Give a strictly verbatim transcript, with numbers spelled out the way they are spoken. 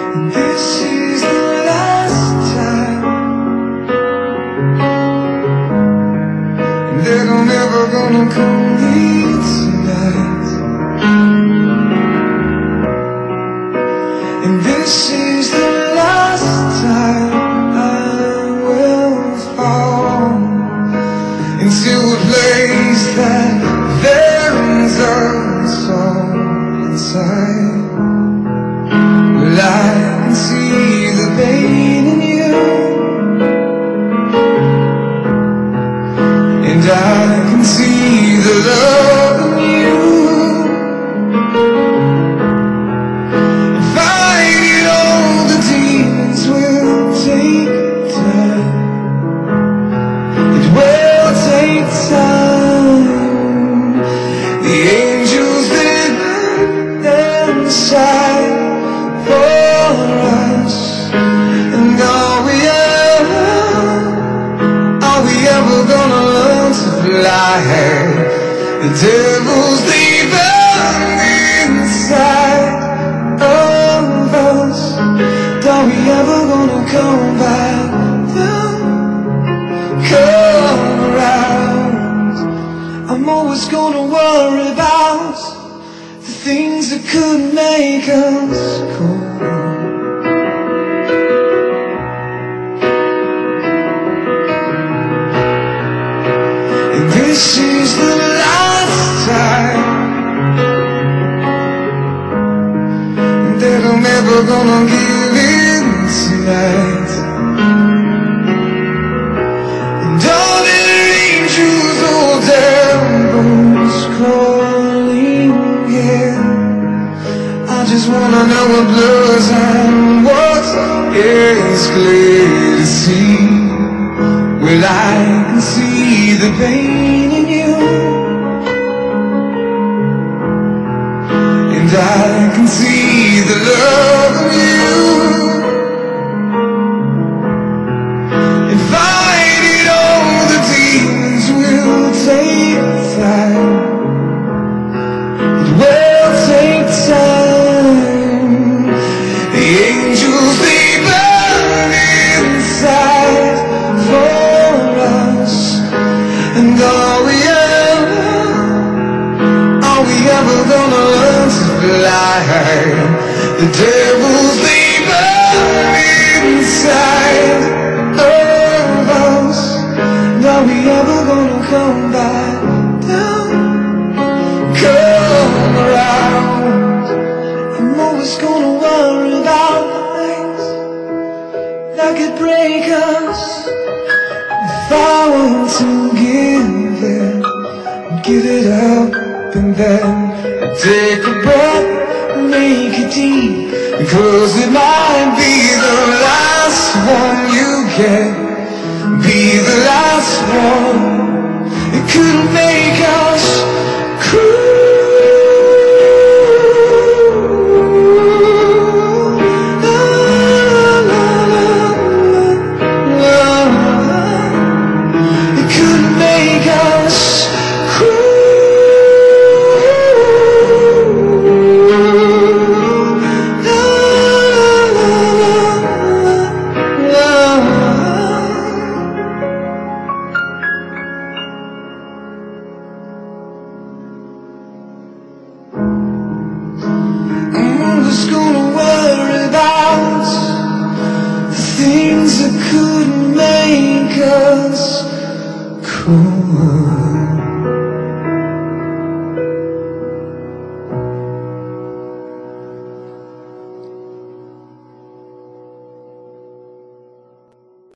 And this is the last time, and that I'm ever gonna come here tonight. And this is the last time I will fall into a place that there's us all inside. Well, I can see the pain in you, and I can see the love in you. And fighting all the demons will take time. It will take time. The angels that live inside for us. And are we ever, are we ever gonna learn to fly? The devil's living inside of us. Are we ever gonna come back down, come around? I'm always gonna worry about the things that could make us cool. And this is the last time that I'm ever gonna give in tonight. And all the angels, all devils crawling here, I just wanna know what blurs and what is clear to see. Well, I can see the pain in you, and I can see the love in you. And fighting all the demons will take time. It will take time. The angels, they burn inside for us. And are we ever, are we ever gonna learn to fly? The devil's, they burn inside of us. And are we ever gonna come back down, come around? I'm always gonna worry about things that could break us. If I were to give it, give it up, and then take a breath, make it deep, because it might be the last one you get, be the last one. It could make us cruel. It could make us gonna worry about the things that could make us cool.